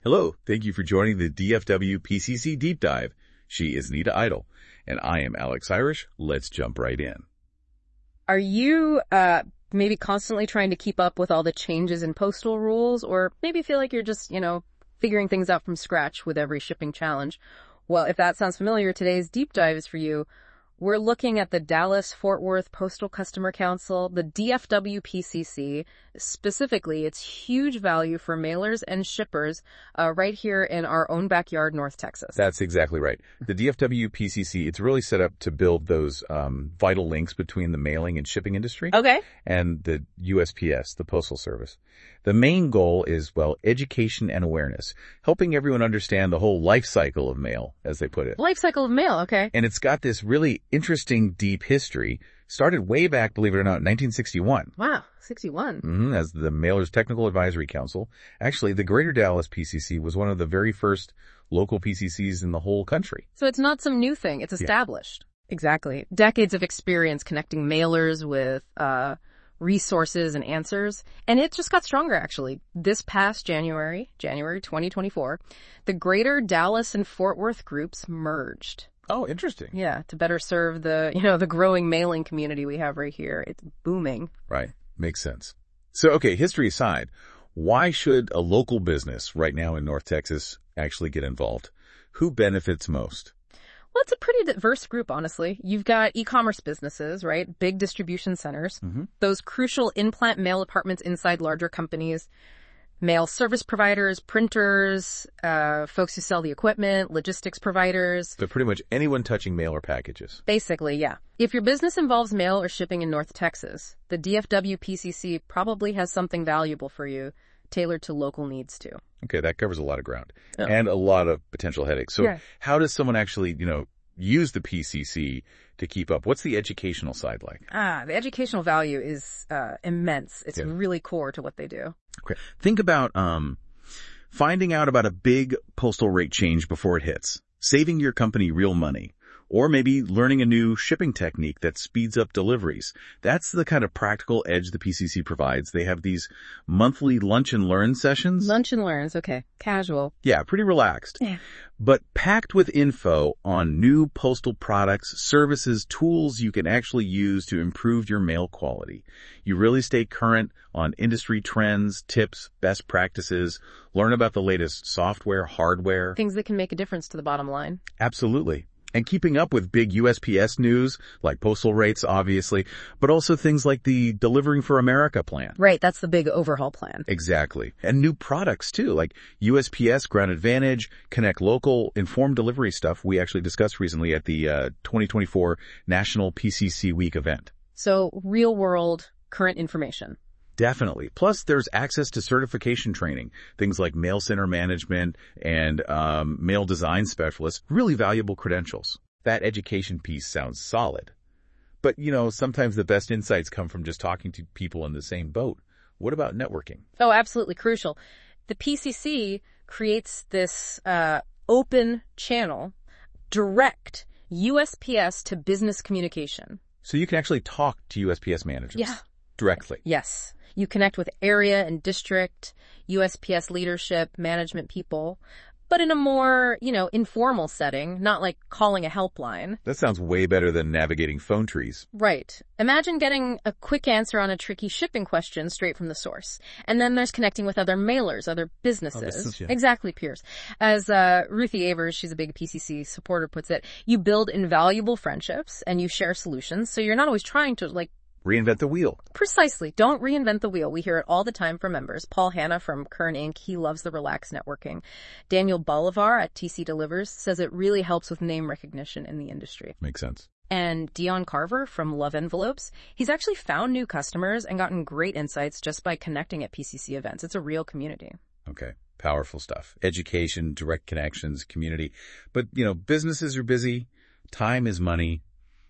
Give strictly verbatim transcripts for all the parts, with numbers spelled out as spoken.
Hello, thank you for joining the D F W P C C Deep Dive. She is Nita Idle, and I am Alex Irish. Let's jump right in. Are you uh maybe constantly trying to keep up with all the changes in postal rules, or maybe feel like you're just, you know, figuring things out from scratch with every shipping challenge? Well, if that sounds familiar, today's Deep Dive is for you. We're looking at the Dallas-Fort Worth Postal Customer Council, the D F W P C C, specifically its huge value for mailers and shippers uh, right here in our own backyard, North Texas. That's exactly right. The D F W P C C, it's really set up to build those um, vital links between the mailing and shipping industry. Okay. And the U S P S, the Postal Service. The main goal is, well, education and awareness, helping everyone understand the whole life cycle of mail, as they put it. Life cycle of mail, okay. And it's got this really interesting, deep history. Started way back, believe it or not, in nineteen sixty-one. Wow, sixty-one. Mm-hmm, as the Mailers Technical Advisory Council. Actually, the Greater Dallas P C C was one of the very first local P C Cs in the whole country. So it's not some new thing. It's established. Yeah. Exactly. Decades of experience connecting mailers with uh resources and answers. And it just got stronger, actually. This past January, January twenty twenty-four, the Greater Dallas and Fort Worth groups merged. Oh, interesting. Yeah, to better serve the, you know, the growing mailing community we have right here. It's booming. Right. Makes sense. So, okay, history aside, why should a local business right now in North Texas actually get involved? Who benefits most? Well, it's a pretty diverse group, honestly. You've got e-commerce businesses, right? Big distribution centers. Mm-hmm. Those crucial in-plant mail departments inside larger companies. Mail service providers, printers, uh, folks who sell the equipment, logistics providers. So pretty much anyone touching mail or packages. Basically, yeah. If your business involves mail or shipping in North Texas, the D F W P C C probably has something valuable for you, tailored to local needs too. Okay, that covers a lot of ground. Oh. And a lot of potential headaches. So yeah. How does someone actually, you know, use the P C C to keep up? What's the educational side like? Ah, the educational value is uh, immense. It's yeah. really core to what they do. Okay. Think about um finding out about a big postal rate change before it hits, saving your company real money, or maybe learning a new shipping technique that speeds up deliveries. That's the kind of practical edge the P C C provides. They have these monthly lunch and learn sessions. Lunch and learns, okay. Casual. Yeah, pretty relaxed. Yeah. But packed with info on new postal products, services, tools you can actually use to improve your mail quality. You really stay current on industry trends, tips, best practices, learn about the latest software, hardware. Things that can make a difference to the bottom line. Absolutely. And keeping up with big U S P S news, like postal rates, obviously, but also things like the Delivering for America plan. Right, that's the big overhaul plan. Exactly. And new products, too, like U S P S, Ground Advantage, Connect Local, Informed Delivery stuff we actually discussed recently at the uh, twenty twenty-four National P C C Week event. So, real-world, current information. Definitely. Plus, there's access to certification training, things like mail center management and um, mail design specialists, really valuable credentials. That education piece sounds solid. But, you know, sometimes the best insights come from just talking to people in the same boat. What about networking? Oh, absolutely crucial. The P C C creates this uh, open channel, direct U S P S to business communication. So you can actually talk to U S P S managers? Yeah. Directly? Yes. You connect with area and district, U S P S leadership, management people, but in a more, you know, informal setting, not like calling a helpline. That sounds way better than navigating phone trees. Right. Imagine getting a quick answer on a tricky shipping question straight from the source. And then there's connecting with other mailers, other businesses. Oh, business, yeah. Exactly, peers. As uh, Ruthie Avers, she's a big P C C supporter, puts it, you build invaluable friendships and you share solutions, so you're not always trying to, like, reinvent the wheel. Precisely. Don't reinvent the wheel. We hear it all the time from members. Paul Hanna from Kern Incorporated, he loves the relaxed networking. Daniel Bolivar at T C Delivers says it really helps with name recognition in the industry. Makes sense. And Dion Carver from Love Envelopes, he's actually found new customers and gotten great insights just by connecting at P C C events. It's a real community. Okay. Powerful stuff. Education, direct connections, community. But, you know, businesses are busy. Time is money.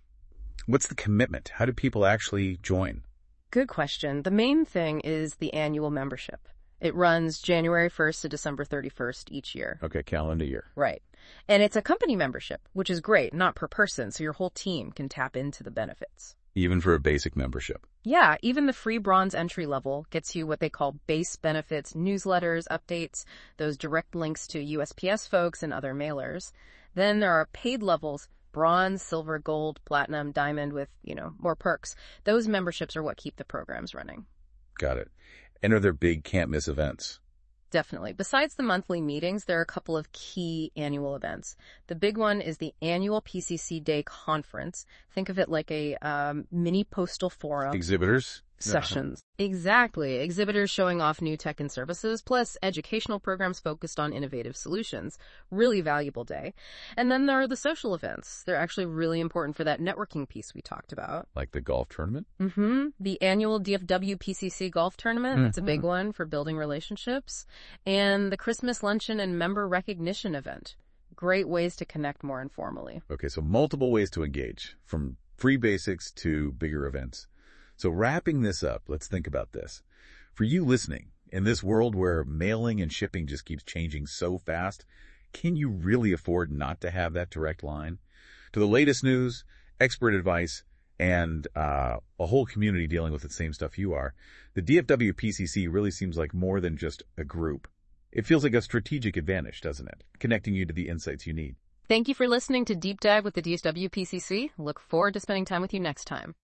What's the commitment? How do people actually join? Good question. The main thing is the annual membership. It runs January first to December thirty-first each year. Okay, calendar year. Right. And it's a company membership, which is great, not per person, so your whole team can tap into the benefits. Even for a basic membership? Yeah, even the free bronze entry level gets you what they call base benefits, newsletters, updates, those direct links to U S P S folks and other mailers. Then there are paid levels, bronze, silver, gold, platinum, diamond with, you know, more perks. Those memberships are what keep the programs running. Got it. And are there big can't-miss events? Definitely. Besides the monthly meetings, there are a couple of key annual events. The big one is the annual P C C Day conference. Think of it like a um, mini postal forum. Exhibitors? Sessions. Exactly. Exhibitors showing off new tech and services, plus educational programs focused on innovative solutions. Really valuable day. And then there are the social events. They're actually really important for that networking piece we talked about. Like the golf tournament? Mm-hmm. The annual D F W P C C golf tournament. Mm-hmm. That's a big one for building relationships. And the Christmas luncheon and member recognition event. Great ways to connect more informally. Okay, so multiple ways to engage, from free basics to bigger events. So wrapping this up, let's think about this. For you listening, in this world where mailing and shipping just keeps changing so fast, can you really afford not to have that direct line to the latest news, expert advice, and uh, a whole community dealing with the same stuff you are? The D F W P C C really seems like more than just a group. It feels like a strategic advantage, doesn't it? Connecting you to the insights you need. Thank you for listening to Deep Dive with the D S W P C C. Look forward to spending time with you next time.